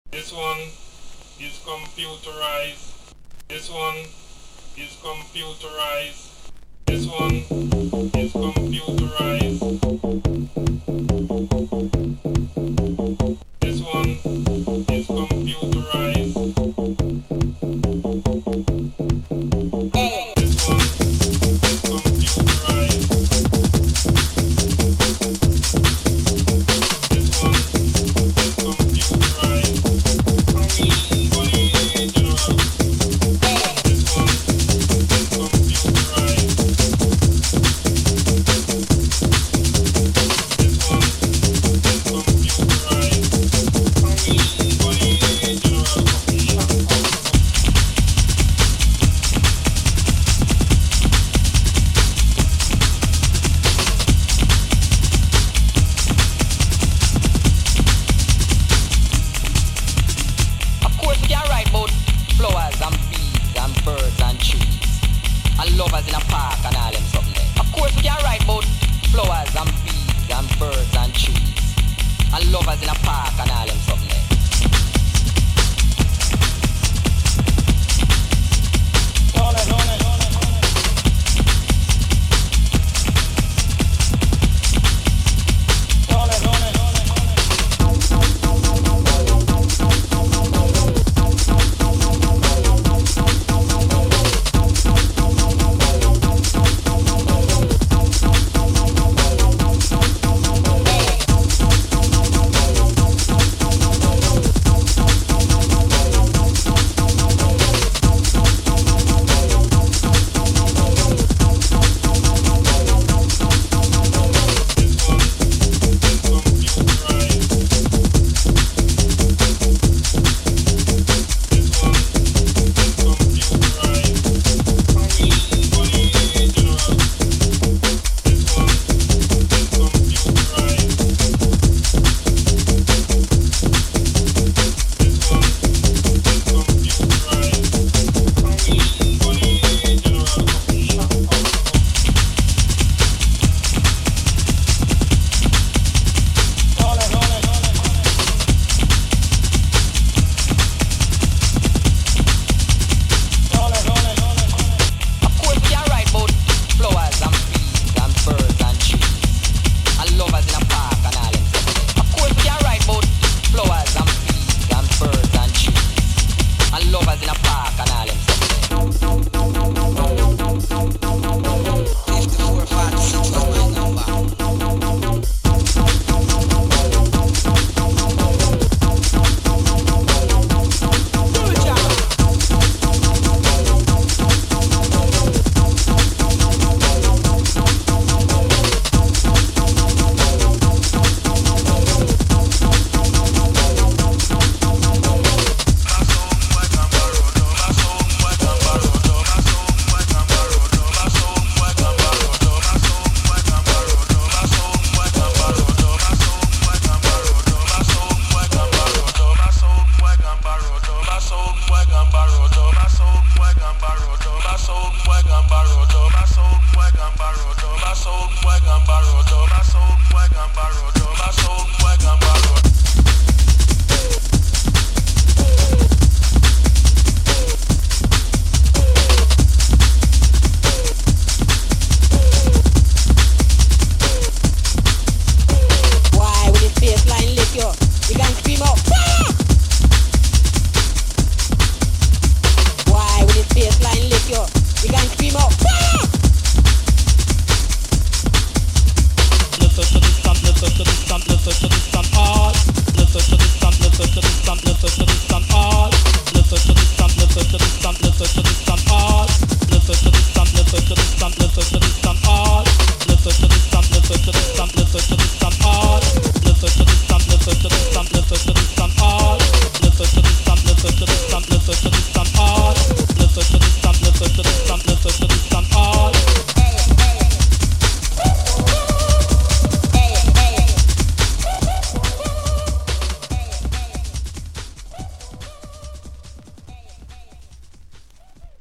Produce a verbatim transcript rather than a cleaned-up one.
This one is computerized. This one is computerized. This one is computerized. This one is computerized. This one is computerized. This one is computerized. Lovers in a park and all them something there. Of course we can write about flowers and bees and birds and trees and lovers in a park and all them something there.